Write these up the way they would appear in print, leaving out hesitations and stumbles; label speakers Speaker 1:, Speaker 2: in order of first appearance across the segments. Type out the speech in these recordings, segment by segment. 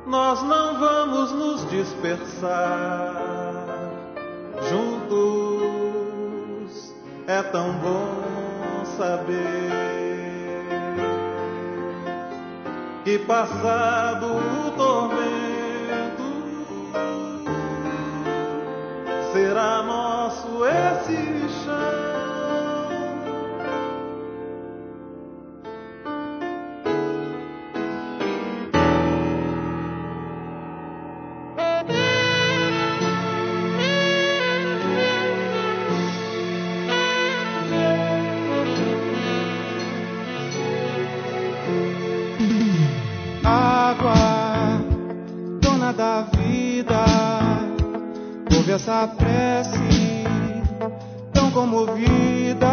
Speaker 1: nós não vamos nos dispersar. Juntos é tão bom saber que passado o tormento será nosso esse chão.
Speaker 2: Água, dona da vida, ouve essa prece tão comovida.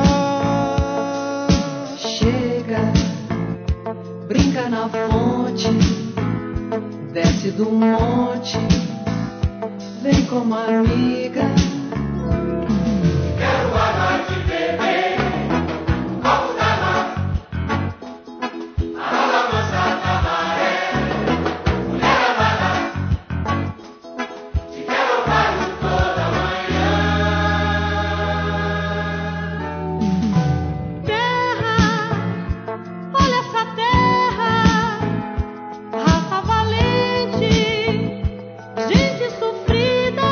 Speaker 3: Chega, brinca na fonte, desce do monte, vem como amiga.
Speaker 4: Quero água de beber, copo d'água, marola mansa da maré, mulher amada, te quero ouvir toda manhã.
Speaker 5: Terra, olha essa terra, raça valente, gente sofrida.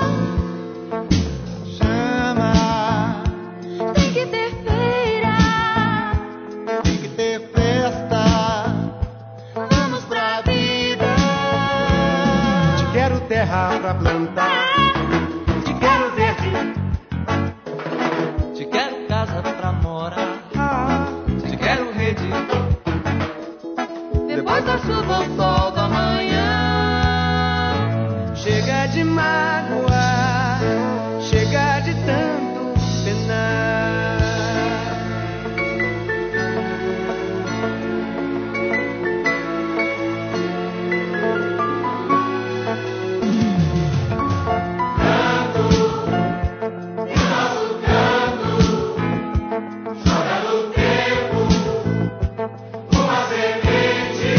Speaker 2: Chama,
Speaker 5: Tem que ter feira,
Speaker 2: tem que ter festa.
Speaker 5: vamos pra vida.
Speaker 2: Te quero terra pra plantar, te quero verde,
Speaker 6: Te quero casa pra morar, te quero rede.
Speaker 5: Depois da chuva, o sol da manhã.
Speaker 2: chega de mágoa, chega de tanto penar.
Speaker 4: Joga no tempo uma semente.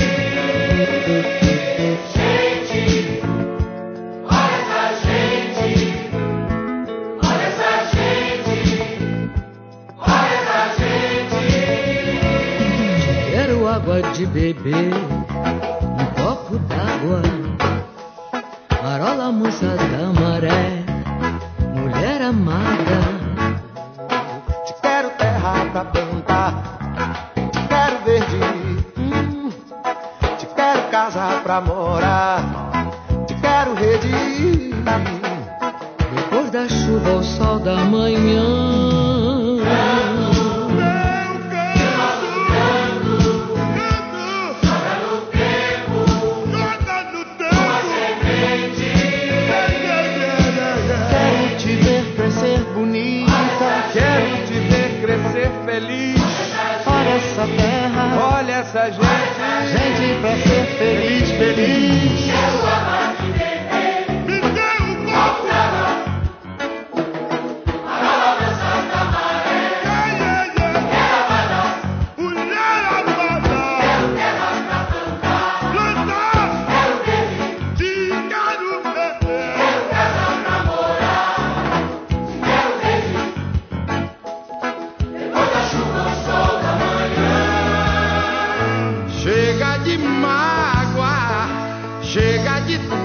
Speaker 4: Gente, olha essa gente, olha essa gente, olha essa gente.
Speaker 3: Quero água de beber, um copo d'água, marola moça da maré, mulher amada.
Speaker 2: Te quero terra pra plantar, te quero verde, te quero casa pra morar, te quero rede.
Speaker 3: Depois da chuva, o sol da manhã.
Speaker 4: Joga no tempo uma semente.
Speaker 2: Quero te ver crescer bonita, quero te ver crescer feliz. Olha essa terra, olha essa gente, gente pra ser feliz, feliz.
Speaker 4: Quero água de beber, copo d'água, marola mansa da maré, mulher amada, quero terra pra plantar, quero verde, quero casa pra morar, te quero rede. Depois da chuva, o sol da manhã.
Speaker 2: Chega de mágoa, chega de